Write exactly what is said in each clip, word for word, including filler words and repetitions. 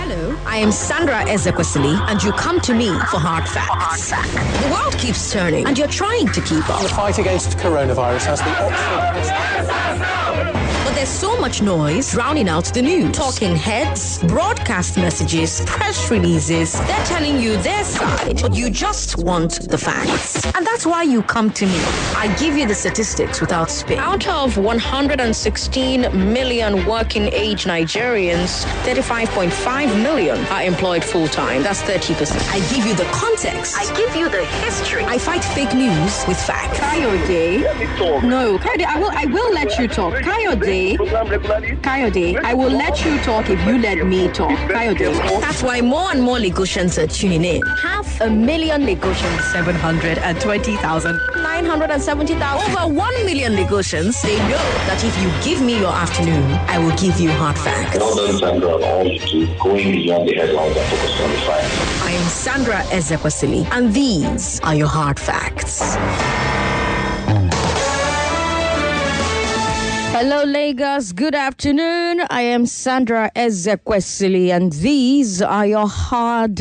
Hello, I am Sandra Ezekwesili, and you come to me for hard facts. The world keeps turning, and you're trying to keep up. The fight against coronavirus has the Oxford... But there's so much noise drowning out the news. Talking heads, broadcast messages, press releases. They're telling you their side, but you just want the facts. And that's why you come to me. I give you the statistics without spin. Out of one hundred sixteen million working age Nigerians, thirty-five point five million are employed full-time. That's thirty percent. I give you the context. I give you the history. I fight fake news with facts. Kayode. No, Kayode, I will I will let you talk. Kayode. Kayode, I will let you talk if you let me talk. Kayode. That's why more and more Lagosians are tuning in. Half a million Lagosians. seven hundred twenty thousand. nine hundred seventy thousand. Over one million Lagosians. They know that if you give me your afternoon, I will give you hard facts. Well done, Sandra, on all you do, going beyond the headlines and focusing on the facts. I am Sandra Ezekwesili, and these are your hard facts. Hello, Lagos. Good afternoon. I am Sandra Ezekwesili, and these are your hard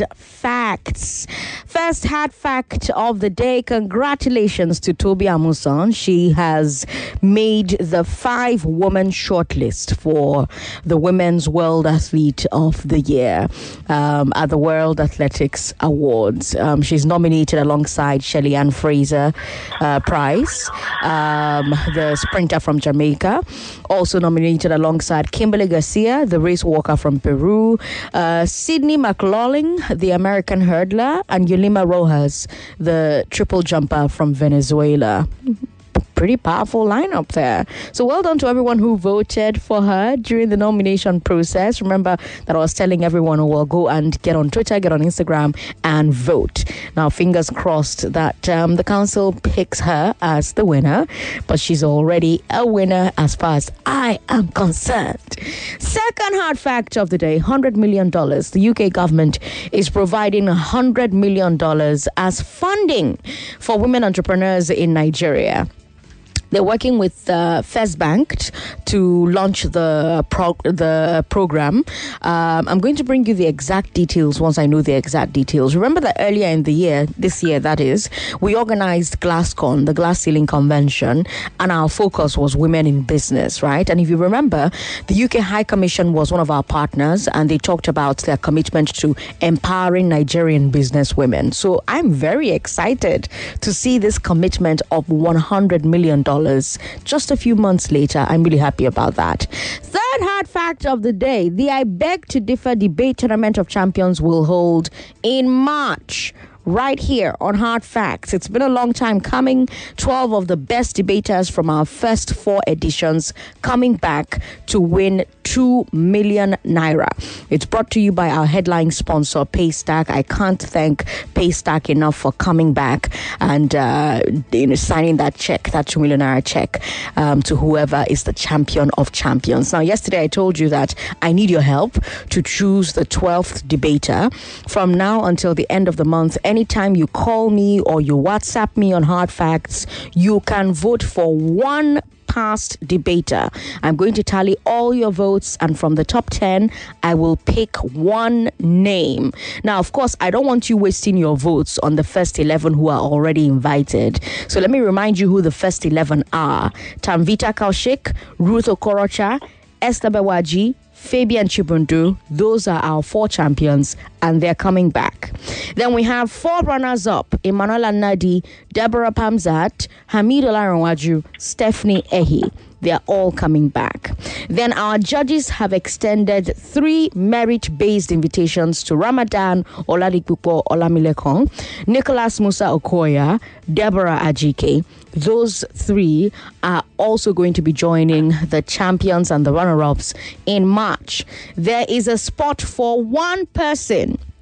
facts. First hard fact of the day. Congratulations to Toby Amusan. She has made the five-woman shortlist for the Women's World Athlete of the Year um, at the World Athletics Awards. Um, she's nominated alongside Shelly Ann Fraser uh, Price, um, the sprinter from Jamaica. Also nominated alongside Kimberly Garcia, the race walker from Peru, uh, Sydney McLaughlin, the American hurdler, and Yulima Rojas, the triple jumper from Venezuela. Pretty powerful lineup there. So well done to everyone who voted for her during the nomination process. Remember that I was telling everyone who will go and get on Twitter, get on Instagram, and vote. Now, fingers crossed that um, the council picks her as the winner, but she's already a winner as far as I am concerned. Second hard fact of the day, one hundred million dollars. The U K government is providing one hundred million dollars as funding for women entrepreneurs in Nigeria. They're working with uh, First Bank to launch the pro- the program. Um, I'm going to bring you the exact details once I know the exact details. Remember that earlier in the year, this year that is, we organized GlassCon, the Glass Ceiling Convention, and our focus was women in business, right? And if you remember, the U K High Commission was one of our partners, and they talked about their commitment to empowering Nigerian business women. So I'm very excited to see this commitment of one hundred million dollars just a few months later. I'm really happy about that. Third hard fact of the day, the I Beg to Differ Debate Tournament of Champions will hold in March. Right here on Hard Facts. It's been a long time coming. twelve of the best debaters from our first four editions coming back to win two million naira. It's brought to you by our headline sponsor, Paystack. I can't thank Paystack enough for coming back and uh, you know, signing that check, that two million naira check um, to whoever is the champion of champions. Now, yesterday I told you that I need your help to choose the twelfth debater. From now until the end of the month, anytime you call me or you WhatsApp me on Hard Facts, you can vote for one past debater. I'm going to tally all your votes, and from the top ten, I will pick one name. Now, of course, I don't want you wasting your votes on the first eleven who are already invited. So let me remind you who the first eleven are. Tamvita Kaushik, Ruth Okorocha, Esther Bewaji, Fabian Chibundu. Those are our four champions, and they're coming back. Then we have four runners-up: Emmanuel Nadi, Deborah Pamzat, Hamid Olaranwaju, Stephanie Ehi. They are all coming back. Then our judges have extended three merit-based invitations to Ramadan Oladipupo Olamilekong, Nicholas Musa Okoya, Deborah Ajike. Those three are also going to be joining the champions and the runner-ups in March. There is a spot for one person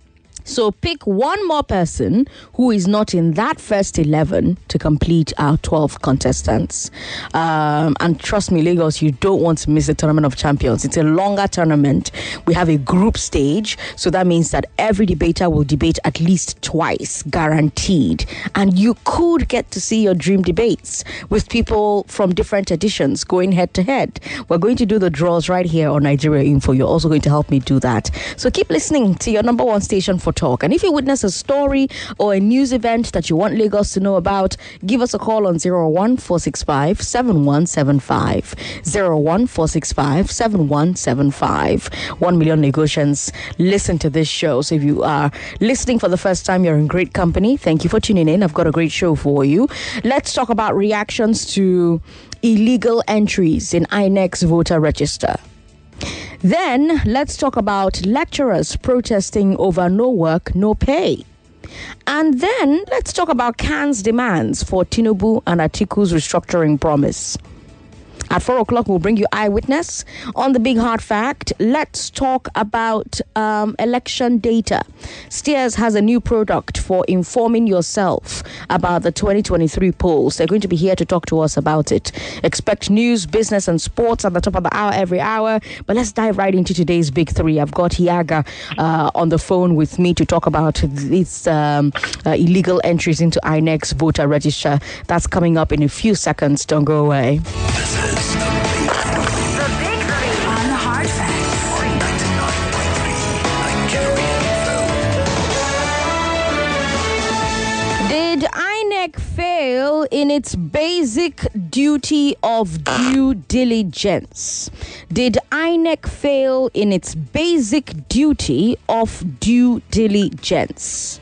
So pick one more person who is not in that first eleven to complete our twelve contestants. Um, and trust me, Lagos, you don't want to miss the Tournament of Champions. It's a longer tournament. We have a group stage. So that means that every debater will debate at least twice, guaranteed. And you could get to see your dream debates with people from different editions going head to head. We're going to do the draws right here on Nigeria Info. You're also going to help me do that. So keep listening to your number one station for talk. And if you witness a story or a news event that you want Lagos to know about, give us a call on zero one four six five seven one seven five. zero one four six five seven one seven five. One million Lagosians listen to this show. So if you are listening for the first time, you're in great company. Thank you for tuning in. I've got a great show for you. Let's talk about reactions to illegal entries in I N E C's voter register. Then, let's talk about lecturers protesting over no work, no pay. And then, let's talk about C A N's demands for Tinubu and Atiku's restructuring promise. At four o'clock, we'll bring you Eyewitness. On the Big Hard Fact, let's talk about um, election data. Steers has a new product for informing yourself about the twenty twenty-three polls. They're going to be here to talk to us about it. Expect news, business, and sports at the top of the hour every hour. But let's dive right into today's Big Three. I've got Hiaga uh, on the phone with me to talk about these um, uh, illegal entries into I N E C's voter register. That's coming up in a few seconds. Don't go away. Did I N E C fail in its basic duty of due diligence? Did I N E C fail in its basic duty of due diligence?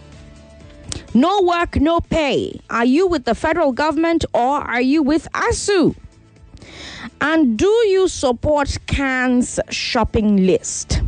No work, no pay. Are you with the federal government or are you with ASUU? And do you support C A N's shopping list?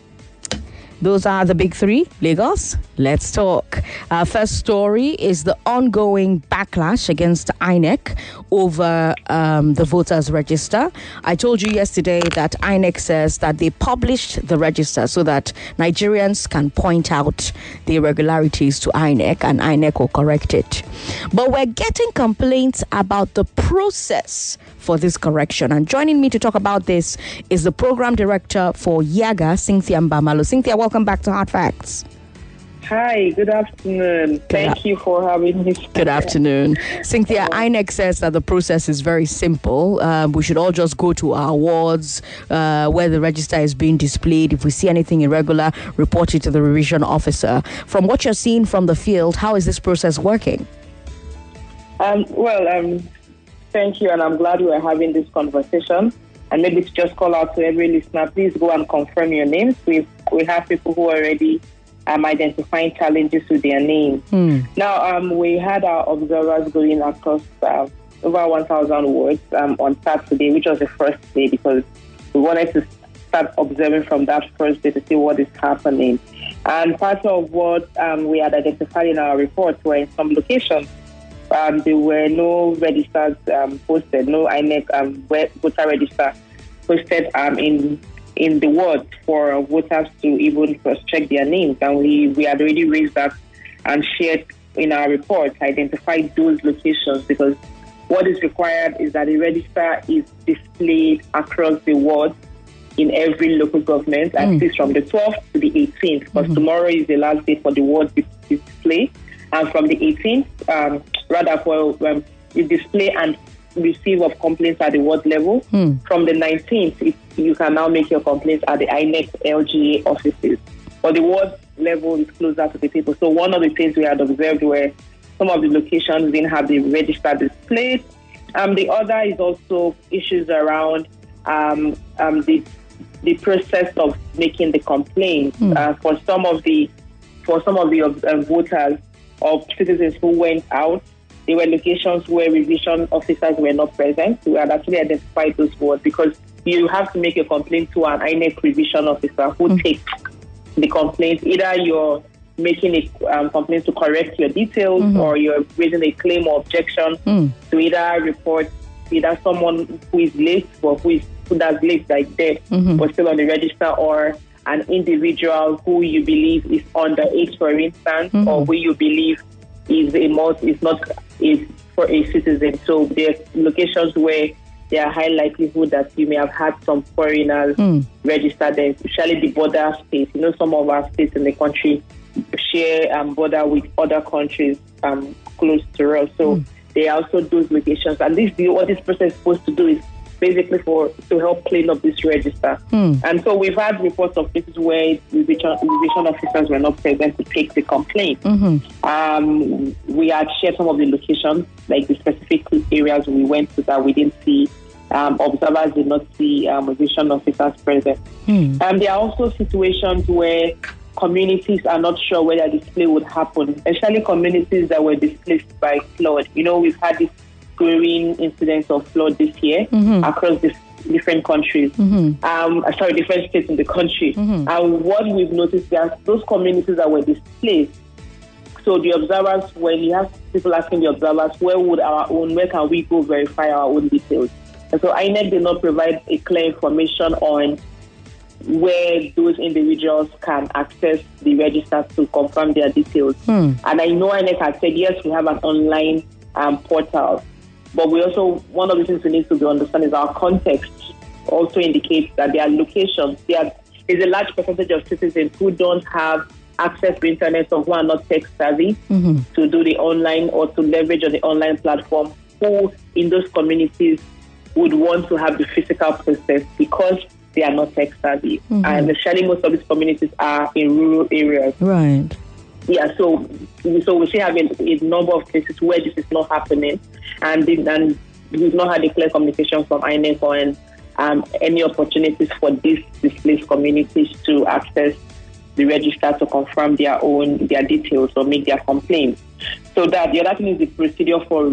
Those are the big three. Lagos, let's talk. Our first story is the ongoing backlash against I N E C over um, the voters register. I told you yesterday that I N E C says that they published the register so that Nigerians can point out the irregularities to I N E C and I N E C will correct it. But we're getting complaints about the process for this correction. And joining me to talk about this is the program director for YAGA, Cynthia Mbamalo. Cynthia, welcome back to Hard Facts. Hi, good afternoon. Good Thank a- you for having me. Good afternoon. Cynthia, I N E C says that the process is very simple. Um, we should all just go to our wards uh, where the register is being displayed. If we see anything irregular, report it to the revision officer. From what you're seeing from the field, how is this process working? Um, well, um, thank you, and I'm glad we are having this conversation. And maybe to just call out to every listener, please go and confirm your names. We we have people who are already um, identifying challenges with their names. Mm. Now, um, we had our observers going across uh, over one thousand wards um, on Saturday, which was the first day, because we wanted to start observing from that first day to see what is happening. And part of what um, we had identified in our report were in some locations, Um, there were no registers um, posted, no I N E C um, voter register posted um, in in the ward for voters to even cross-check their names. And we, we had already raised that and shared in our report, identified those locations, because what is required is that the register is displayed across the ward in every local government, mm. at least from the twelfth to the eighteenth, because mm-hmm. tomorrow is the last day for the ward display. And from the eighteenth, um, rather for um, the display and receive of complaints at the ward level. Mm. From the nineteenth, it, you can now make your complaints at the I N E C L G A offices. But the ward level is closer to the people. So one of the things we had observed were some of the locations didn't have the register displayed. Um, the other is also issues around um, um, the the process of making the complaints. Mm. Uh, for some of the for some of the uh, voters, of citizens who went out, there were locations where revision officers were not present. We had actually identified those wards, because you have to make a complaint to an I N E C revision officer who mm. takes the complaint. Either you're making a um, complaint to correct your details, mm-hmm. or you're raising a claim or objection mm. to either report either someone who is late or who is who does late, like dead, mm-hmm. but still on the register, or an individual who you believe is underage, for instance, mm-hmm. or who you believe is a most is not is for a citizen. So there are locations where there are high likelihood that you may have had some foreigners mm. registered there, especially the border states. You know, some of our states in the country share um, border with other countries um, close to us. So mm. there are also those locations. And this what this process is supposed to do is basically for to help clean up this register. Mm. And so we've had reports of cases where immigration officers were not present to take the complaint. Mm-hmm. Um, we had shared some of the locations, like the specific areas we went to that we didn't see. Um, observers did not see um, immigration officers present. Mm. And there are also situations where communities are not sure whether display would happen, especially communities that were displaced by flood. You know, we've had this growing incidents of flood this year mm-hmm. across this different countries, mm-hmm. um, sorry, different states in the country. Mm-hmm. And what we've noticed is those communities that were displaced, so the observers, when you have people asking the observers, where would our own, where can we go verify our own details? And so I N E C did not provide a clear information on where those individuals can access the register to confirm their details. Mm. And I know I N E C has said, yes, we have an online um, portal. But we also, one of the things we need to be understand is our context also indicates that there are locations. There is a large percentage of citizens who don't have access to internet or who are not tech savvy mm-hmm. to do the online or to leverage on the online platform, who in those communities would want to have the physical process because they are not tech savvy. Mm-hmm. And especially most of these communities are in rural areas. Right. Yeah, so so we still have a, a number of cases where this is not happening, and, and we've not had a clear communication from I N E C on um, any opportunities for these displaced communities to access the register to confirm their own their details or make their complaints. So that the other thing is the procedure for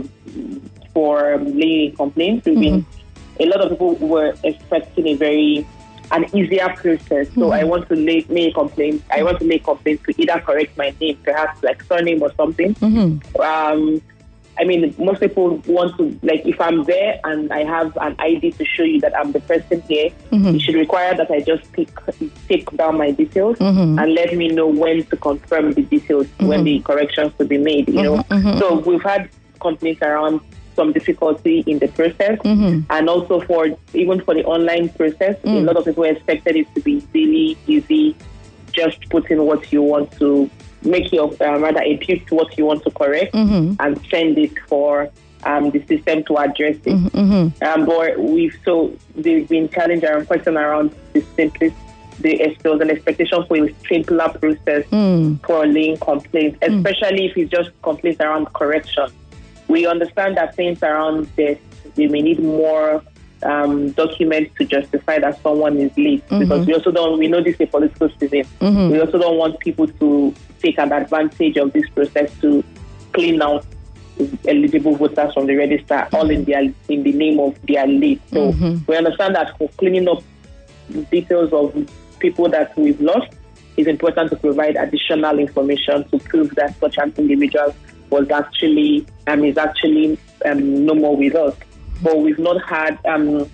for laying complaints. Mm-hmm. Been, a lot of people were expecting a very an easier process. So mm-hmm. I want to lay, make a complaint. I want to make a complaint to either correct my name, perhaps like surname or something. Mm-hmm. Um, I mean, most people want to, like, if I'm there and I have an I D to show you that I'm the person here, mm-hmm. it should require that I just pick, take down my details mm-hmm. and let me know when to confirm the details, mm-hmm. when the corrections to be made, you know. Mm-hmm. So we've had complaints around some difficulty in the process mm-hmm. and also for even for the online process, mm. a lot of people expected it to be really easy, just put in what you want to make your uh, rather impute what you want to correct mm-hmm. and send it for um, the system to address it. Mm-hmm. Um, but we've so there's been challenge around question around the simplest. The, there was an expectation for a simpler process mm. for laying complaints, especially mm. if it's just complaints around correction. We understand that things around this, we may need more um, documents to justify that someone is late mm-hmm. because we also don't, we know this is a political season. Mm-hmm. We also don't want people to take an advantage of this process to clean out eligible voters from the register mm-hmm. all in their in the name of their late. So mm-hmm. we understand that for cleaning up details of people that we've lost, it's important to provide additional information to prove that such an individual was actually um, is actually um, no more with us. But we've not had, um,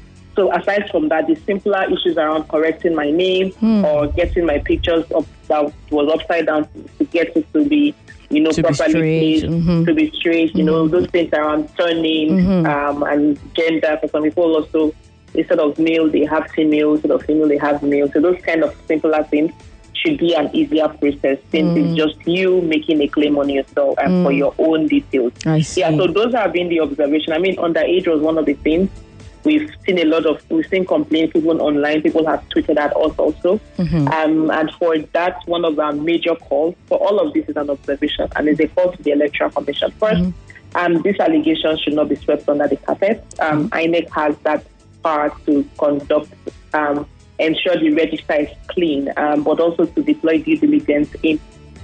so aside from that, the simpler issues around correcting my name mm. or getting my pictures up that was upside down to get it to be, you know, to properly placed, mm-hmm. to be straight, you mm-hmm. know, those things around surname mm-hmm. um, and gender. For some people also, instead of male, they have female, instead of female, they have male. So those kind of simpler things should be an easier process since mm. it's just you making a claim on yourself and mm. for your own details. I see. Yeah, so those have been the observation. I mean, underage was one of the things. We've seen a lot of, we've seen complaints even online. People have tweeted at us also. Mm-hmm. Um, and for that, one of our major calls for all of this is an observation and is a call to the Electoral Commission. First, mm-hmm. um, this allegation should not be swept under the carpet. Um, I N E C has that power to conduct um, ensure the register is clean, um, but also to deploy due diligence in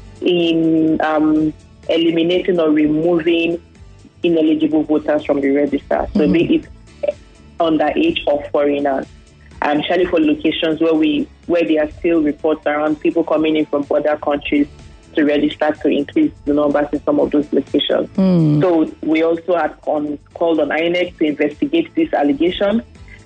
in um, eliminating or removing ineligible voters from the register. So mm-hmm. be it underage or foreigners. Um, especially for locations where we where there are still reports around people coming in from other countries to register to increase the numbers in some of those locations. Mm. So we also had on, called on I N E C to investigate this allegation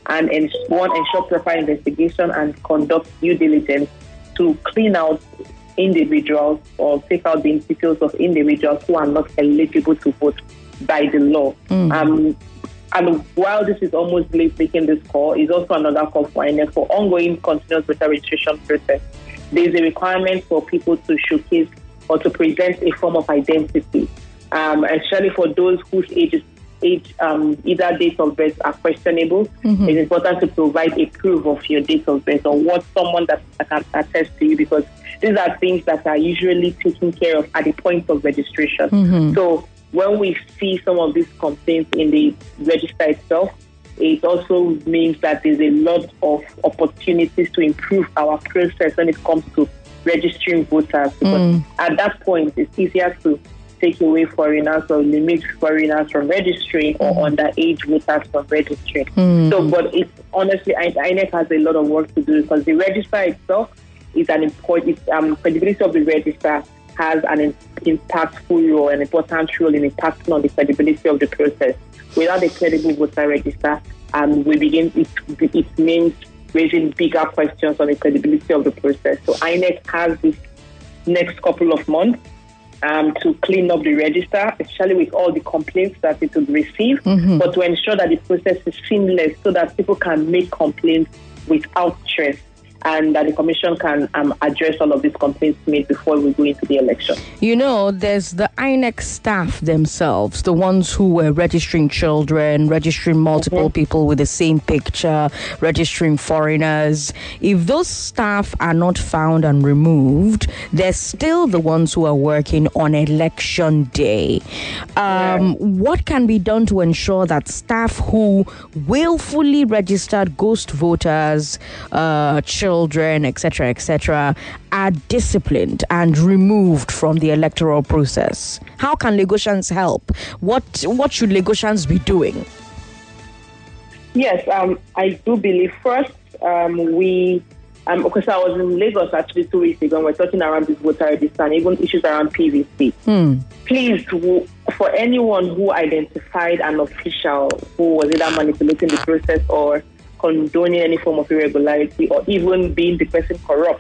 and ens- one, ensure proper investigation and conduct due diligence to clean out individuals or take out the details of individuals who are not eligible to vote by the law. Mm. Um, and while this is almost late making this call, is also another call for I N E C for ongoing continuous voter registration process. There is a requirement for people to showcase or to present a form of identity, um, especially for those whose ages, age, um, either date of birth are questionable. Mm-hmm. It's important to provide a proof of your date of birth or what someone that can attest to you, because these are things that are usually taken care of at the point of registration. Mm-hmm. So when we see some of these complaints in the register itself, it also means that there's a lot of opportunities to improve our process when it comes to registering voters. Because mm. at that point, it's easier to take away foreigners or limit foreigners from registering or mm. underage voters from registering. Mm. So, but it's honestly, I N E C has a lot of work to do, because the register itself is an important, um, credibility of the register has an impactful role, an important role in impacting on the credibility of the process. Without a credible voter register, um, we begin, it, it means raising bigger questions on the credibility of the process. So I N E C has this next couple of months um, to clean up the register, especially with all the complaints that it will receive, mm-hmm. but to ensure that the process is seamless so that people can make complaints without stress, and that the Commission can um, address all of these complaints made before we go into the election. You know, there's the I N E C staff themselves, the ones who were registering children, registering multiple mm-hmm. people with the same picture, registering foreigners. If those staff are not found and removed, they're still the ones who are working on election day. Um, yeah. What can be done to ensure that staff who willfully registered ghost voters, uh, children, children, et cetera, et cetera, are disciplined and removed from the electoral process? How can Lagosians help? What what should Lagosians be doing? Yes, um, I do believe first um, we, um, because I was in Lagos actually two weeks ago, and we're talking around this voter register and even issues around P V C. Hmm. Please, for anyone who identified an official who was either manipulating the process or condoning any form of irregularity or even being the person corrupt,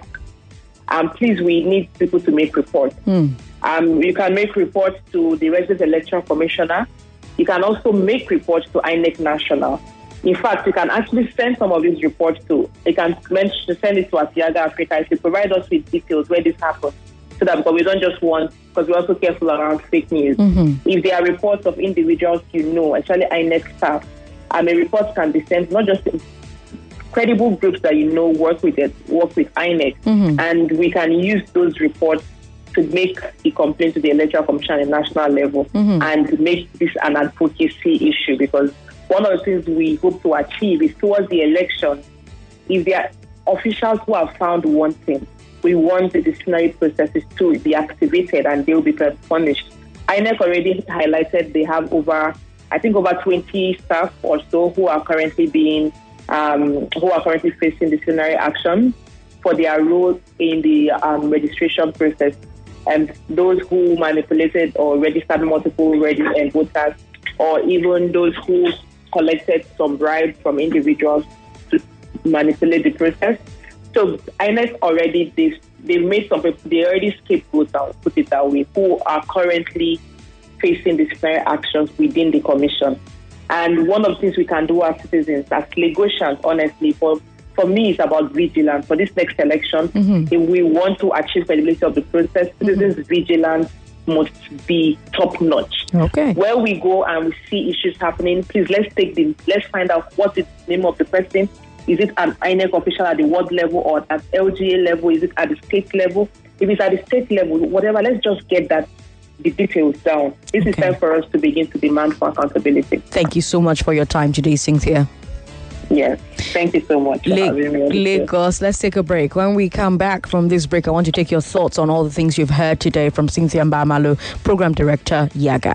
um, please, we need people to make reports. Mm. Um, you can make reports to the Resident Election Commissioner. You can also make reports to I N E C National. In fact, you can actually send some of these reports to, you can mention, send it to Asiaga Africa if you provide us with details where this happens. So that, because we don't just want, because we're also careful around fake news. Mm-hmm. If there are reports of individuals you know, especially I N E C staff, Um, a report can be sent, not just credible groups that you know work with it, work with I N E C, mm-hmm. and we can use those reports to make a complaint to the Electoral Commission at national level mm-hmm. and make this an advocacy issue, because one of the things we hope to achieve is towards the election, if there are officials who are found wanting, we want the disciplinary processes to be activated and they will be punished. I N E C already highlighted they have over I think over twenty staff or so who are currently being, um, who are currently facing disciplinary action for their role in the um, registration process, and those who manipulated or registered multiple registered voters, or even those who collected some bribes from individuals to manipulate the process. So I N E C already they they made some people, they already scapegoats out, put it that way, who are currently facing disciplinary actions within the commission. And one of the things we can do as citizens, as Lagosians, honestly, for, for me, it's about vigilance. For this next election, mm-hmm. if we want to achieve credibility of the process, citizens' mm-hmm. vigilance must be top-notch. Okay. Where we go and we see issues happening, please let's take the, let's find out what is the name of the person. Is it an I N E C official at the ward level or at L G A level? Is it at the state level? If it's at the state level, whatever, let's just get that the details down. This okay. is time for us to begin to demand for accountability. Thank you so much for your time today, Cynthia. Yes, thank you so much. La- Lagos, let's take a break. When we come back from this break, I want to take your thoughts on all the things you've heard today from Cynthia Mbamalu, Program Director, Yaga.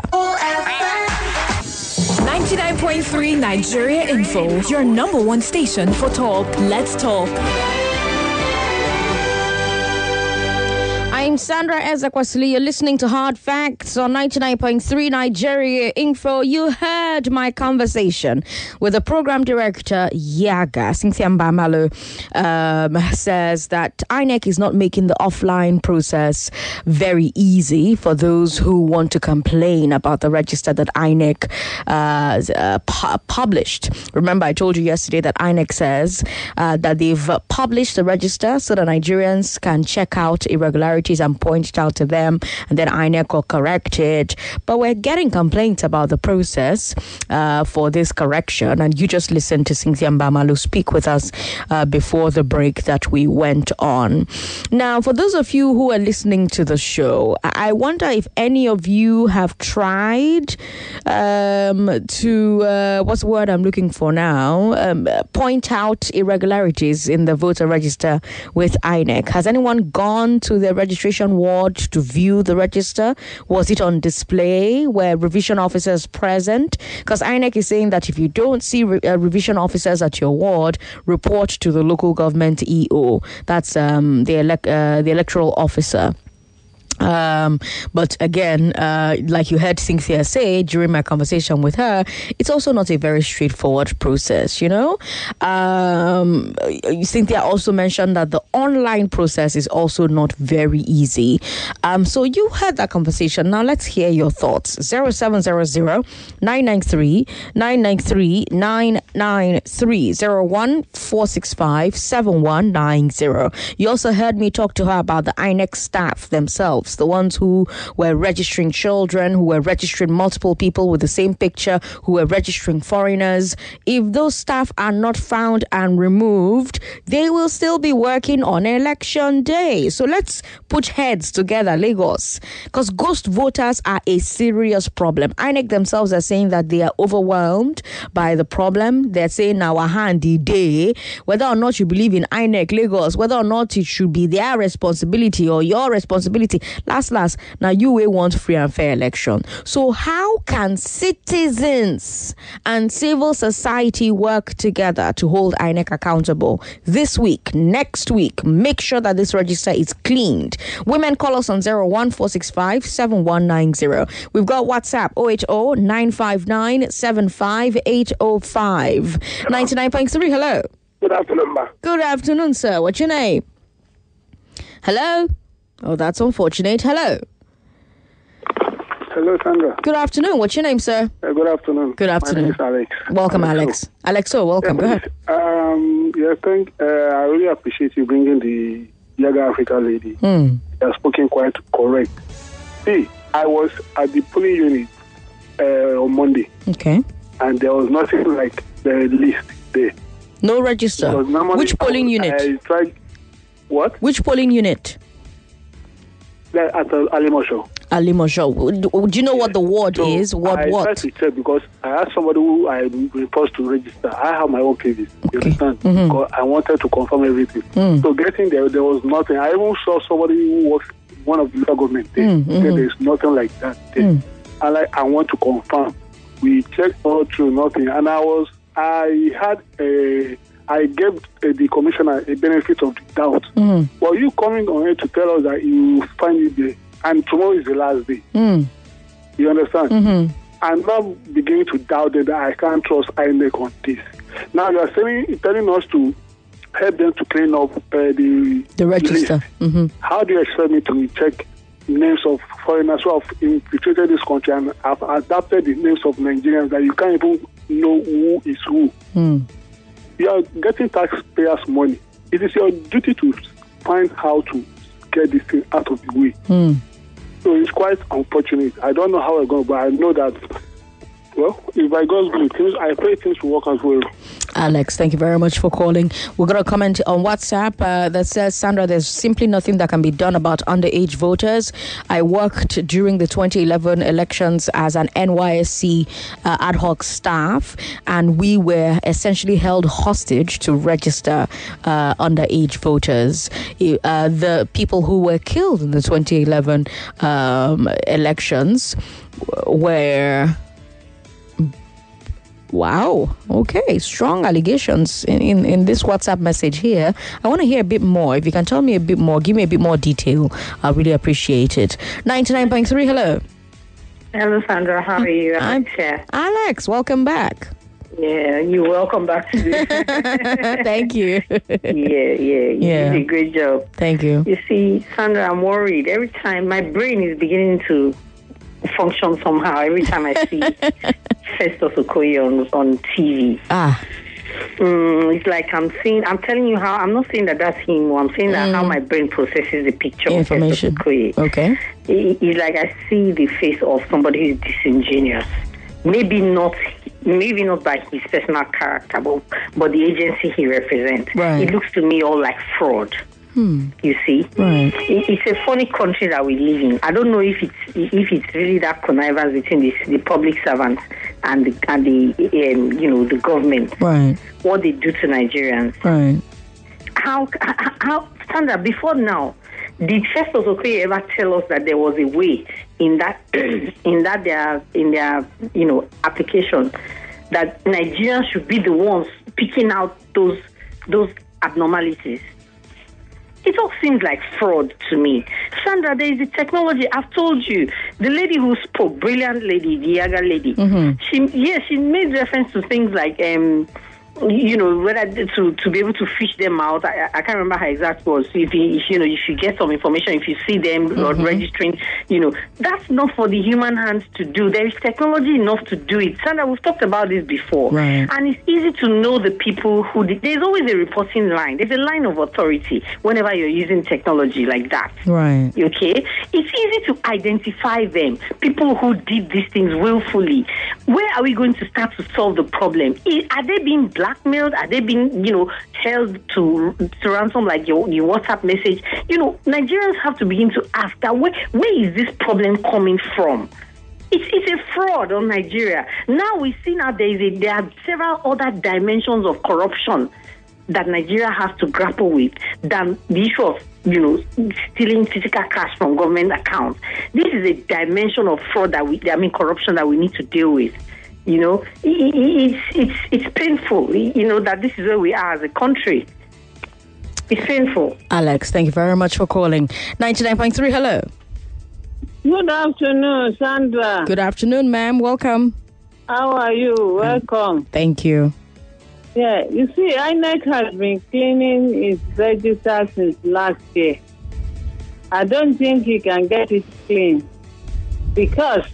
ninety-nine point three Nigeria Info, your number one station for talk. Let's talk. I'm Sandra Ezekwesili. You're listening to Hard Facts on ninety-nine point three Nigeria Info. You heard my conversation with the program director, Yaga. Cynthia Mbamalu um, says that I N E C is not making the offline process very easy for those who want to complain about the register that I N E C uh, uh, pu- published. Remember, I told you yesterday that I N E C says uh, that they've published the register so that Nigerians can check out irregularities and point it out to them, and then I N E C will correct it. But we're getting complaints about the process uh, for this correction, and you just listened to Cynthia Mbamalu speak with us uh, before the break that we went on. Now, for those of you who are listening to the show, I wonder if any of you have tried um, to, uh, what's the word I'm looking for now, um, point out irregularities in the voter register with I N E C. Has anyone gone to the registration ward to view the register? Was it on display? Were revision officers present? Because I N E C is saying that if you don't see re- uh, revision officers at your ward, report to the local government E O. That's um, the, elec- uh, the electoral officer. Um, but again, uh, like you heard Cynthia say during my conversation with her, it's also not a very straightforward process, you know. Um, Cynthia also mentioned that the online process is also not very easy. Um, so you heard that conversation. Now let's hear your thoughts. zero seven zero zero nine nine three nine nine three nine nine three zero one four six five seven one nine zero. You also heard me talk to her about the I N E C staff themselves, the ones who were registering children, who were registering multiple people with the same picture, who were registering foreigners. If those staff are not found and removed, they will still be working on election day. So let's put heads together, Lagos, because ghost voters are a serious problem. I N E C themselves are saying that they are overwhelmed by the problem. They're saying our handy day, whether or not you believe in I N E C Lagos, whether or not it should be their responsibility or your responsibility. Last, last, now you will want free and fair election. So how can citizens and civil society work together to hold I N E C accountable this week, next week? Make sure that this register is cleaned. Women, call us on zero one four six five seven one nine zero. We've got WhatsApp zero eight zero nine five nine seven five eight zero five. ninety-nine point three, hello. Good afternoon, ma. Good afternoon, sir. What's your name? Hello? Oh, that's unfortunate. Hello. Hello, Sandra. Good afternoon. What's your name, sir? Uh, good afternoon. Good afternoon. My name is Alex. Welcome, Alex. Alex, oh, welcome. Yeah, Go ahead. Um, yeah, thank. Uh, I really appreciate you bringing the Yaga Africa lady. Mm. She has spoken quite correct. See, I was at the polling unit uh, on Monday. Okay. And there was nothing like the list there. No register. Which polling unit? I tried. What? Which polling unit? At uh, Alimosho. Alimosho. Do you know what the ward so is? What I what? tried to check because I asked somebody who I was supposed to register. I have my own pages. You Okay. understand? Mm-hmm. Because I wanted to confirm everything. Mm. So getting there, there was nothing. I even saw somebody who works in one of the local government there. Mm, Said mhm. there's nothing like that there. Mm. And like, I want to confirm. We checked all through, nothing. And I was, I had a, I gave uh, the commissioner a benefit of the doubt. Mm. Well, you coming on here to tell us that you find it there, and tomorrow is the last day. Mm. You understand? Mm-hmm. I'm now beginning to doubt that I can't trust I N E C on this. Now you are saying, telling us to help them to clean up uh, the The register. list. Mm-hmm. How do you expect me to check names of foreigners who have infiltrated this country and have adapted the names of Nigerians that you can't even know who is who? Mm. You are getting taxpayers' money. It is your duty to find how to get this thing out of the way. Mm. So it's quite unfortunate. I don't know how I'm going to, but I know that, well, if by God's will, things, I pray things will work as well. Alex, thank you very much for calling. We're going to comment on WhatsApp uh, that says, Sandra, there's simply nothing that can be done about underage voters. I worked during the twenty eleven elections as an N Y S C uh, ad hoc staff, and we were essentially held hostage to register uh, underage voters. Uh, the people who were killed in the twenty eleven um, elections were... Wow. Okay. Strong allegations in, in, in this WhatsApp message here. I want to hear a bit more. If you can tell me a bit more, give me a bit more detail. I really appreciate it. ninety-nine point three, hello. Hello, Sandra. How are you? I'm Alex. Welcome back. Yeah, you're welcome back to this. Thank you. yeah, yeah. You Yeah. did a great job. Thank you. You see, Sandra, I'm worried. Every time my brain is beginning to function somehow, every time I see Festus Okoye on, on T V. Ah. Mm, it's like I'm seeing, I'm telling you how, I'm not saying that that's him, or I'm saying that Mm. how my brain processes the picture Information. of Festus Okoye. Okay. It- It's like I see the face of somebody who's disingenuous. Maybe not, maybe not by his personal character, but, but the agency he represents. Right. It looks to me all like fraud. Hmm. You see, Right. It- it's a funny country that we live in. I don't know if it's if it's really that connivance between the, the public servants and the and the um, you know the government. Right. What they do to Nigerians. Right. How how Sandra, before now, did Festus Okoye ever tell us that there was a way in that in that their in their you know application that Nigerians should be the ones picking out those those abnormalities? It all seems like fraud to me. Sandra, there is the technology. I've told you, the lady who spoke, brilliant lady, the younger lady, Mm-hmm. she, yeah, she made reference to things like, um, you know, whether to, to be able to fish them out. I, I can't remember her exact words. If you, if, you know, if you get some information, if you see them Mm-hmm. registering, you know, that's not for the human hands to do. There is technology enough to do it. Sandra, we've talked about this before. Right. And it's easy to know the people who did. There's always a reporting line. There's a line of authority whenever you're using technology like that. Right. Okay? It's easy to identify them, people who did these things willfully. Where are we going to start to solve the problem? I- Are they being blackmailed? Are they being, you know, held to, to ransom like your, your WhatsApp message? You know, Nigerians have to begin to ask that where, where is this problem coming from? It's, it's a fraud on Nigeria. Now we see now there, is a, there are several other dimensions of corruption that Nigeria has to grapple with than the issue of, you know, stealing physical cash from government accounts. This is a dimension of fraud that we, I mean, corruption that we need to deal with. You know, it, it, it's it's it's painful. You know that this is where we are as a country. It's painful. Alex, thank you very much for calling. ninety-nine point three, hello. Good afternoon, Sandra. Good afternoon, ma'am. Welcome. How are you? Welcome. Thank you. Yeah, you see, I N E C has been cleaning its register since last year. I don't think he can get it clean because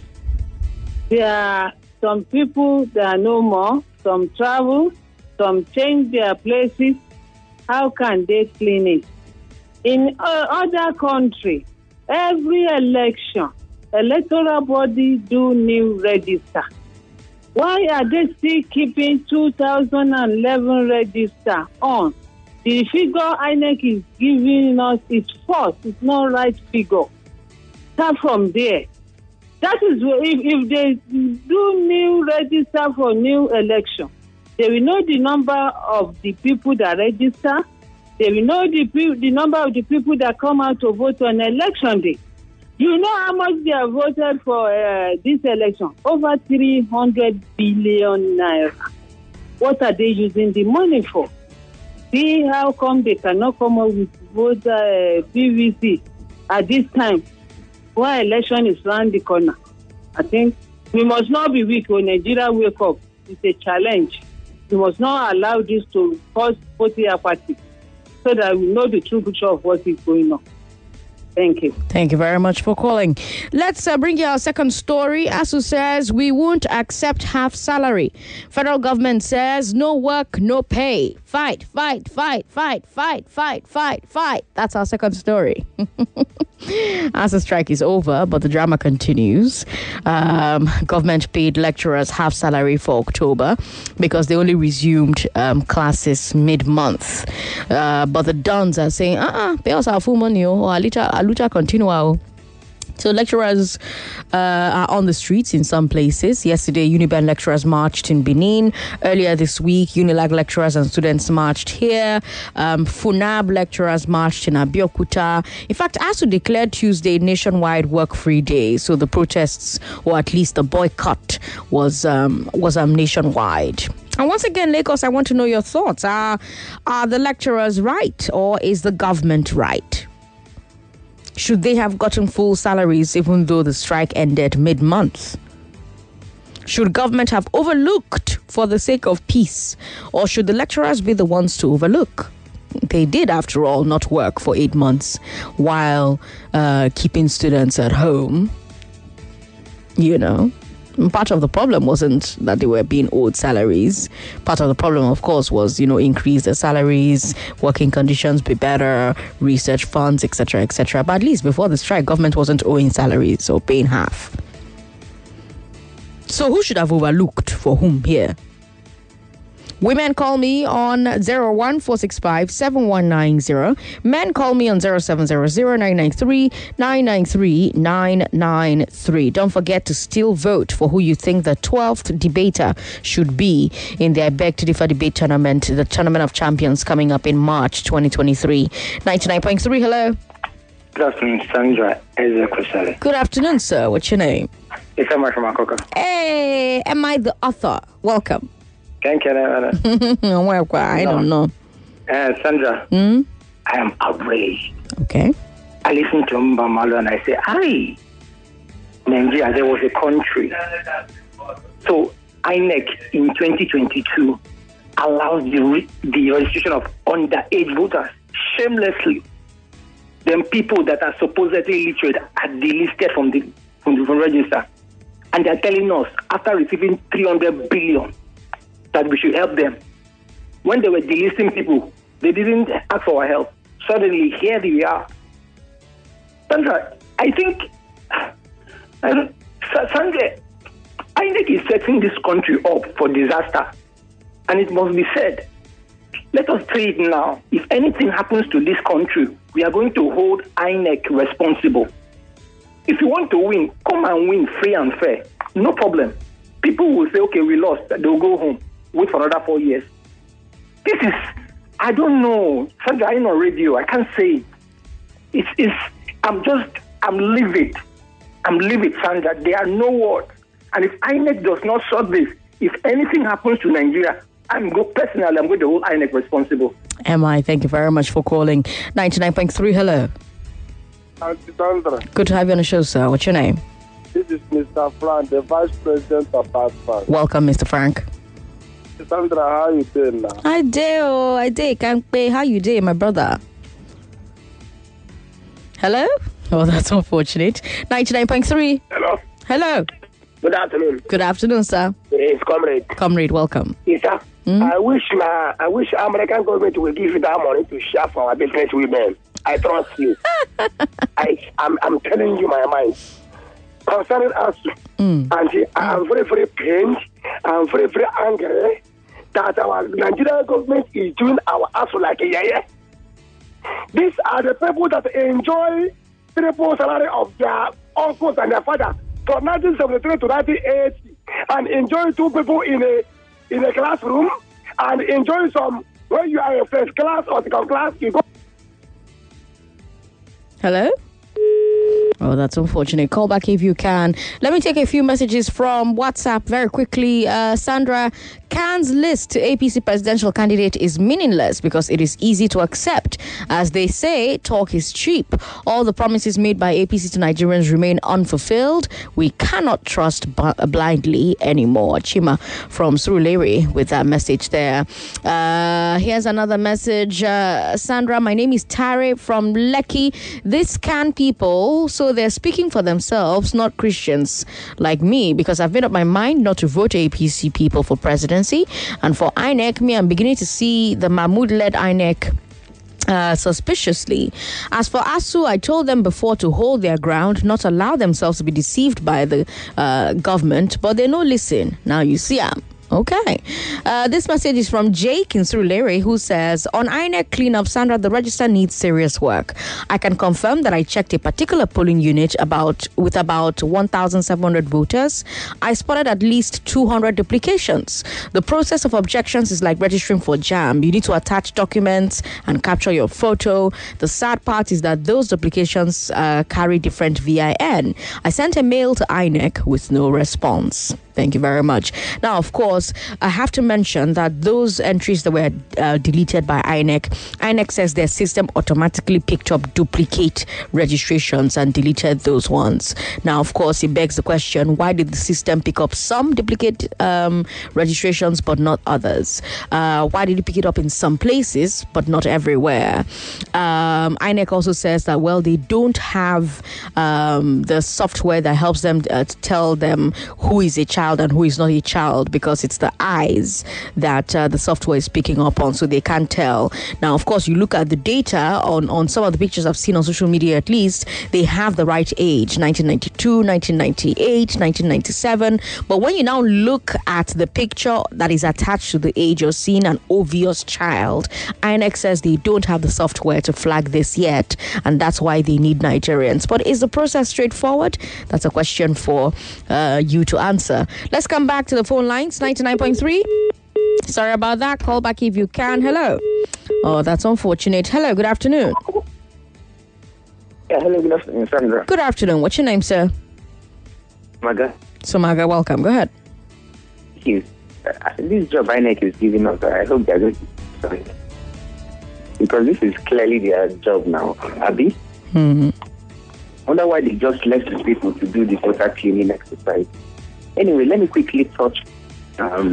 there are some people that are no more, some travel, some change their places. How can they clean it? In uh, other countries, every election, electoral body do new register. Why are they still keeping two thousand eleven register on? The figure I N E C is giving us is false. It's not right figure. Start from there. That is where if, if they do new register for new election, they will know the number of the people that register. They will know the the number of the people that come out to vote on election day. You know how much they have voted for uh, this election? Over three hundred billion naira. What are they using the money for? See how come they cannot come up with voter uh, P V C at this time? Why election is around the corner? I think we must not be weak when Nigeria wake up. It's a challenge. We must not allow this to cause party apathy so that we know the true picture of what is going on. Thank you. Thank you very much for calling. Let's uh, bring you our second story. A S U says we won't accept half salary. Federal government says no work, no pay. Fight, fight, fight, fight, fight, fight, fight, fight. That's our second story. A S U strike is over, but the drama continues. Um, government paid lecturers half salary for October because they only resumed um, classes mid-month. Uh, but the dons are saying, uh-uh, pay us our full money, or Alucha, Alucha continua. So lecturers uh, are on the streets in some places. Yesterday, Uniben lecturers marched in Benin. Earlier this week, Unilag lecturers and students marched here. Um, FUNAB lecturers marched in Abeokuta. In fact, ASU declared Tuesday nationwide work-free day. So the protests, or at least the boycott, was um, was um, nationwide. And once again, Lagos, I want to know your thoughts. Are, are the lecturers right, or is the government right? Should they have gotten full salaries even though the strike ended mid-month? Should government have overlooked for the sake of peace? Or should the lecturers be the ones to overlook? They did, after all, not work for eight months while uh, keeping students at home. You know, part of the problem wasn't that they were being owed salaries. Part of the problem, of course, was, you know, increase their salaries, working conditions be better, research funds, et cetera, et cetera. But at least before the strike, government wasn't owing salaries or paying half. So who should have overlooked for whom here? Women call me on zero one four six five seven one nine zero. Men call me on zero seven zero zero nine nine three nine nine three nine nine three. Don't forget to still vote for who you think the twelfth debater should be in the I Beg to Differ debate tournament, the Tournament of Champions coming up in March twenty twenty-three. ninety-nine point three, hello. Good afternoon, Sandra Ezekwesili. Good afternoon, sir. What's your name? It's Emma from Akoka. Hey, am I the author? Welcome. Thank you, Anna. I don't know. Uh, Sandra, mm? I am outraged. Okay. I listen to Mbamalo and I say, aye, Nigeria, there was a country. So I N E C in twenty twenty-two allows the, re- the registration of underage voters shamelessly. Then people that are supposedly literate are delisted from the, from the from register. And they're telling us, after receiving three hundred billion, that we should help them. When they were delisting people, they didn't ask for our help. Suddenly, here they are. Sandra, I think, I don't, Sandra, I N E C is setting this country up for disaster. And it must be said, let us say it now. If anything happens to this country, we are going to hold I N E C responsible. If you want to win, come and win free and fair. No problem. People will say, okay, we lost. They'll go home. Wait for another four years. This is, I don't know. Sandra, I'm on radio. I can't say it. It's, it's, I'm just, I'm livid. I'm livid, Sandra. There are no words. And if I N E C does not sort this, if anything happens to Nigeria, I'm go personally, I'm going to hold I N E C responsible. M I, thank you very much for calling. ninety-nine point three, hello. Auntie Sandra. Good to have you on the show, sir. What's your name? This is Mister Frank, the Vice President of PASPAS. Welcome, Mister Frank. Sandra, how you doing now? I do, I do. Can't pay. How you doing, my brother? Hello? Oh, that's unfortunate. ninety-nine point three. Hello. Hello. Good afternoon. Good afternoon, sir. It's Comrade. Comrade, welcome. Yes, sir. Mm? I wish my, I wish American government will give you that money to share for our business women. I trust you. I, I'm, I'm telling you my mind. Concerning us, mm. and I'm very, very pained. I'm very, very angry that our Nigerian government is doing our ass like a yaya. These are the people that enjoy triple salary of their uncles and their father from nineteen seventy-three to nineteen eighty, and enjoy two people in a in a classroom, and enjoy some when you are a first class or second class, you go. Hello? Oh, that's unfortunate. Call back if you can. Let me take a few messages from WhatsApp very quickly. Uh, Sandra, Khan's list to A P C presidential candidate is meaningless because it is easy to accept. As they say, talk is cheap. All the promises made by A P C to Nigerians remain unfulfilled. We cannot trust b- blindly anymore. Chima from Surulere with that message there. Uh, here's another message. Uh, Sandra, my name is Tare from Lekki. This Khan people, so they're speaking for themselves, not Christians like me, because I've made up my mind not to vote A P C people for presidency. And for I N E C, me, I'm beginning to see the Mahmoud-led I N E C Uh, suspiciously. As for ASU, I told them before to hold their ground, not allow themselves to be deceived by the uh, government, but they no listen. Now you see, um, Okay. Uh, this message is from Jake in Surulere, who says, on I N E C cleanup, Sandra, the register needs serious work. I can confirm that I checked a particular polling unit about with about one thousand seven hundred voters. I spotted at least two hundred duplications. The process of objections is like registering for JAM. You need to attach documents and capture your photo. The sad part is that those duplications uh, carry different V I N. I sent a mail to I N E C with no response. Thank you very much. Now, of course, I have to mention that those entries that were uh, deleted by I N E C, I N E C says their system automatically picked up duplicate registrations and deleted those ones. Now, of course, it begs the question, why did the system pick up some duplicate um, registrations but not others? Uh, why did it pick it up in some places but not everywhere? Um, I N E C also says that, well, they don't have um, the software that helps them uh, to tell them who is a child and who is not a child, because it's the eyes that uh, the software is picking up on, so they can't tell. Now, of course, you look at the data on, on some of the pictures I've seen on social media, at least, they have the right age, nineteen ninety-two, nineteen ninety-eight, nineteen ninety-seven. But when you now look at the picture that is attached to the age, you're seeing an obvious child. I N E C says they don't have the software to flag this yet, and that's why they need Nigerians. But is the process straightforward? That's a question for uh, you to answer. Let's come back to the phone lines, ninety-nine point three. Sorry about that. Call back if you can. Hello. Oh, that's unfortunate. Hello, good afternoon. Yeah, hello, good afternoon, Sandra. Good afternoon. What's your name, sir? Maga. So, Maga, welcome. Go ahead. Thank you. Uh, this job I N E C is giving us, I hope they're going to sorry. Because this is clearly their job now. Abi? Mm-hmm. I wonder why they just left the people to do the voter cleaning exercise. Anyway, let me quickly touch um,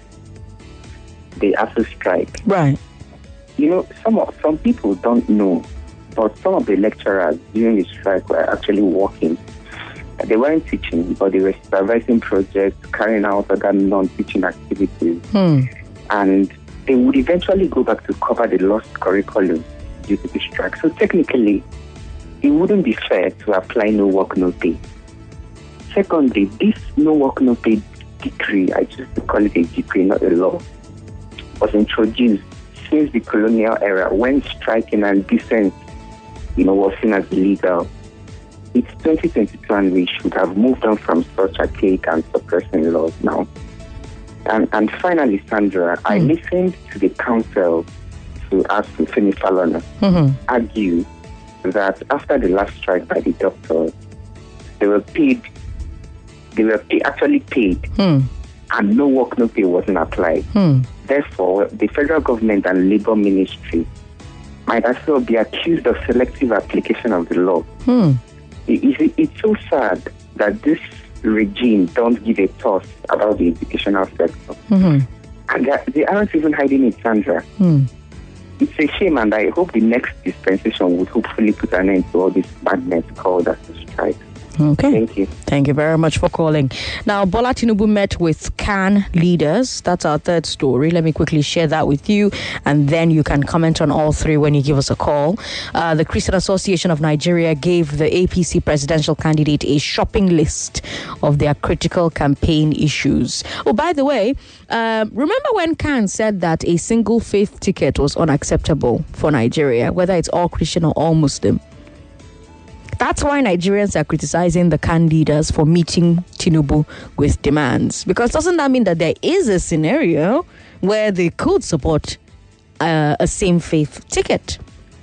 the ASU strike. Right. You know, some of, some people don't know, but some of the lecturers during the strike were actually working. They weren't teaching, but they were supervising projects, carrying out other non-teaching activities. Hmm. And they would eventually go back to cover the lost curriculum due to the strike. So technically, it wouldn't be fair to apply no work, no pay. Secondly, this no work, no pay decree, I choose to call it a decree, not a law, was introduced since the colonial era when striking and dissent, you know, was seen as illegal. It's twenty twenty-two and we should have moved on from such archaic and suppressing laws now. And and finally, Sandra, mm. I listened to the council to ask Femi Falana mm-hmm. argue that after the last strike by the doctors, they were paid, they were pay, actually paid, mm. and no work, no pay wasn't applied. Mm. Therefore, the federal government and labor ministry might as well be accused of selective application of the law. Mm. It, it, it's so sad that this regime don't give a toss about the educational sector. Mm-hmm. And they, they aren't even hiding it, Sandra. Mm. It's a shame, and I hope the next dispensation would hopefully put an end to all this madness called as the strike. Okay. Thank you. Thank you very much for calling. Now, Bola Tinubu met with C A N leaders. That's our third story. Let me quickly share that with you, and then you can comment on all three when you give us a call. Uh, the Christian Association of Nigeria gave the A P C presidential candidate a shopping list of their critical campaign issues. Oh, by the way, uh, remember when C A N said that a single faith ticket was unacceptable for Nigeria, whether it's all Christian or all Muslim? That's why Nigerians are criticizing the C A N leaders for meeting Tinubu with demands. Because doesn't that mean that there is a scenario where they could support uh, a same-faith ticket?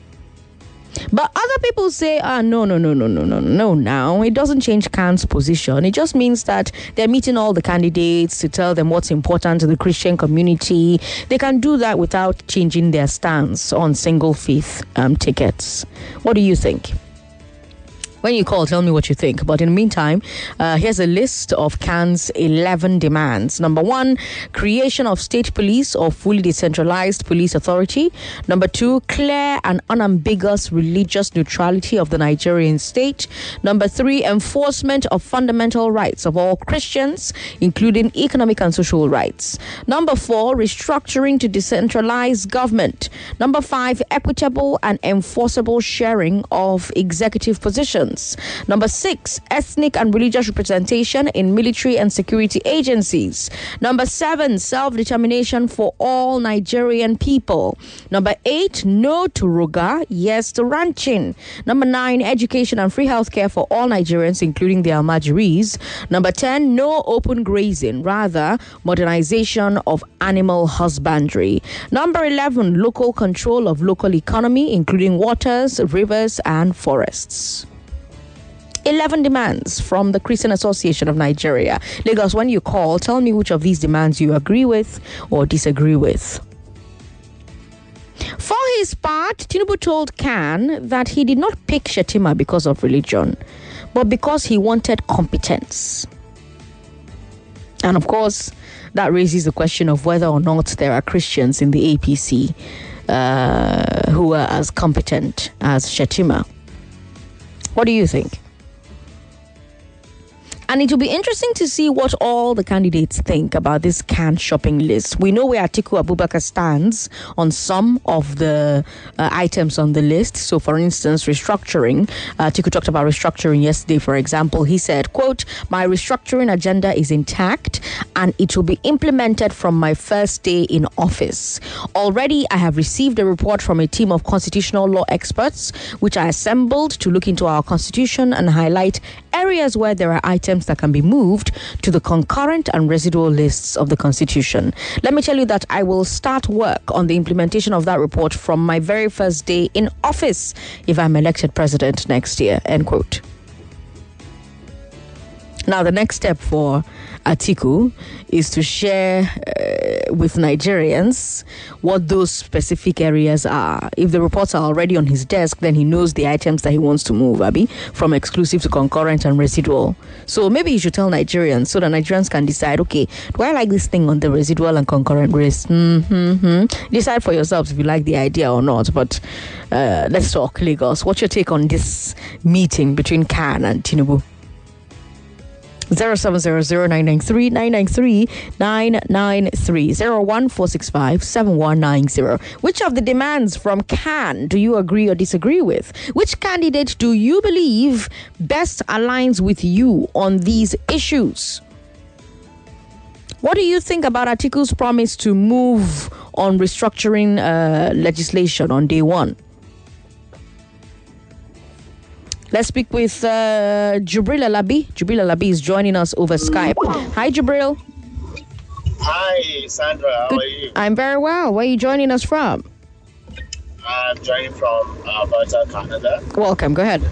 But other people say, ah, no, no, no, no, no, no, no, now. It doesn't change C A N's position. It just means that they're meeting all the candidates to tell them what's important to the Christian community. They can do that without changing their stance on single-faith um, tickets. What do you think? When you call, tell me what you think. But in the meantime, uh, here's a list of C A N's eleven demands. Number one, creation of state police or fully decentralized police authority. Number two, clear and unambiguous religious neutrality of the Nigerian state. Number three, enforcement of fundamental rights of all Christians, including economic and social rights. Number four, restructuring to decentralized government. Number five, equitable and enforceable sharing of executive positions. persons. Number six, ethnic and religious representation in military and security agencies. Number seven, self-determination for all Nigerian people. Number eight, no to Ruga, yes to ranching. Number nine, education and free healthcare for all Nigerians, including the Almajiris. Number ten, no open grazing, rather modernization of animal husbandry. Number eleven, local control of local economy, including waters, rivers, and forests. eleven demands from the Christian Association of Nigeria. Lagos, when you call, tell me which of these demands you agree with or disagree with. For his part, Tinubu told Khan that he did not pick Shettima because of religion, but because he wanted competence. And of course, that raises the question of whether or not there are Christians in the A P C uh, who are as competent as Shettima. What do you think? And it will be interesting to see what all the candidates think about this canned shopping list. We know where Atiku Abubakar stands on some of the uh, items on the list. So, for instance, restructuring. Uh, Atiku talked about restructuring yesterday, for example. He said, quote, "My restructuring agenda is intact and it will be implemented from my first day in office. Already, I have received a report from a team of constitutional law experts, which I assembled to look into our constitution and highlight areas where there are items that can be moved to the concurrent and residual lists of the Constitution. Let me tell you that I will start work on the implementation of that report from my very first day in office if I'm elected president next year," end quote. Now, the next step for Atiku is to share uh, with Nigerians what those specific areas are. If the reports are already on his desk, then he knows the items that he wants to move, Abi, from exclusive to concurrent and residual. So maybe he should tell Nigerians so that Nigerians can decide, okay, do I like this thing on the residual and concurrent list? Mm-hmm. Decide for yourselves if you like the idea or not. But uh, let's talk Lagos. What's your take on this meeting between Khan and Tinubu? zero seven zero zero nine nine three nine nine three nine nine three zero one four six five seven one nine zero. Which of the demands from Khan do you agree or disagree with? Which candidate do you believe best aligns with you on these issues? What do you think about Atiku's promise to move on restructuring uh, legislation on day one? Let's speak with uh, Jubril Alabi. Jubril Alabi is joining us over Skype. Hi, Jubril. Hi, Sandra. How Good. Are you? I'm very well. Where are you joining us from? I'm joining from Alberta, Canada. Welcome. Go ahead.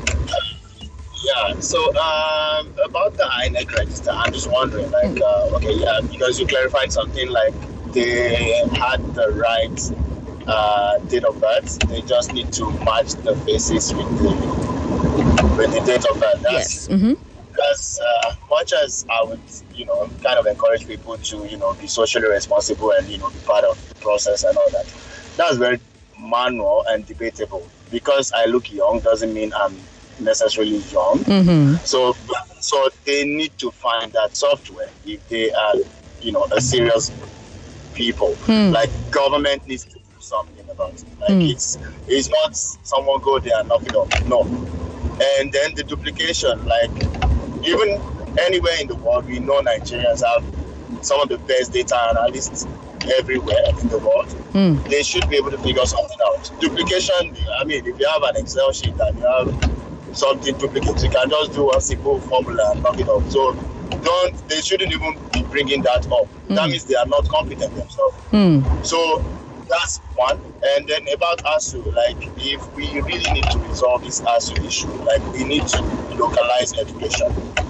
Yeah. So um, about the I N E C register, I'm just wondering, like, uh, okay, yeah, because you clarified something like they had the right uh, date of birth. They just need to match the faces with the with the date of birth. That's, yes. Mm-hmm. As uh, much as I would, you know, kind of encourage people to, you know, be socially responsible and, you know, be part of the process and all that. That's very manual and debatable. Because I look young doesn't mean I'm necessarily young. Mm-hmm. So, so they need to find that software if they are, you know, a serious people. Mm. Like government needs to do something about it. Like mm. it's it's not someone go there and knock it off. No. And then the duplication, like even anywhere in the world, we know Nigerians have some of the best data analysts everywhere in the world. Mm. They should be able to figure something out. Duplication, I mean, if you have an Excel sheet and you have something duplicate, you can just do a simple formula and knock it off. So don't, they shouldn't even be bringing that up. Mm. That means they are not competent themselves. Mm. So that's one. And then about ASU, like if we really need to resolve this ASU issue, like we need to localize education.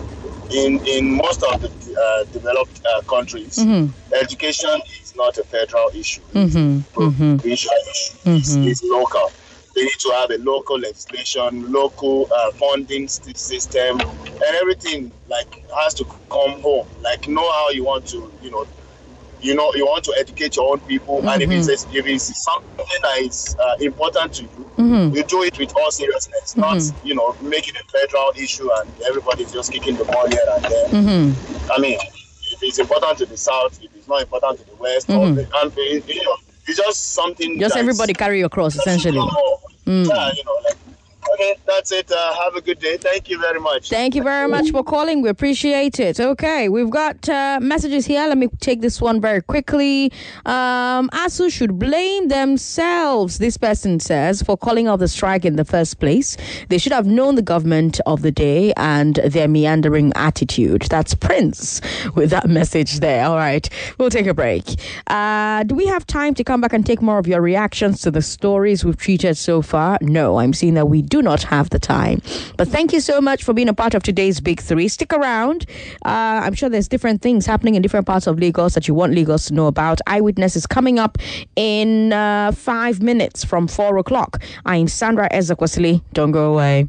In in most of the uh, developed uh, countries, mm-hmm. education is not a federal issue. Mm-hmm. It's a provincial issue. Mm-hmm. It's, it's local. They need to have a local legislation, local uh, funding st- system, and everything like has to come home. Like know how you want to, you know, you know, you want to educate your own people, mm-hmm. and if it's if it's something that is uh, important to you, mm-hmm. you do it with all seriousness, mm-hmm. not you know making a federal issue and everybody's just kicking the ball here and there. Mm-hmm. I mean, if it's important to the south, if it's not important to the west, mm-hmm. or the country, you know, it's just something. Just everybody carry your cross, essentially. Mm. Yeah, you know, like Okay, that's it. Uh, have a good day. Thank you very much. Thank you very much for calling. We appreciate it. Okay, we've got uh, messages here. Let me take this one very quickly. Um, ASU should blame themselves, this person says, for calling off the strike in the first place. They should have known the government of the day and their meandering attitude. That's Prince with that message there. All right, we'll take a break. Uh, do we have time to come back and take more of your reactions to the stories we've treated so far? No, I'm seeing that we do not have the time. But thank you so much for being a part of today's Big Three. Stick around. Uh, I'm sure there's different things happening in different parts of Lagos that you want Lagos to know about. Eyewitness is coming up in uh, five minutes from four o'clock. I'm Sandra Ezekwesili. Don't go away.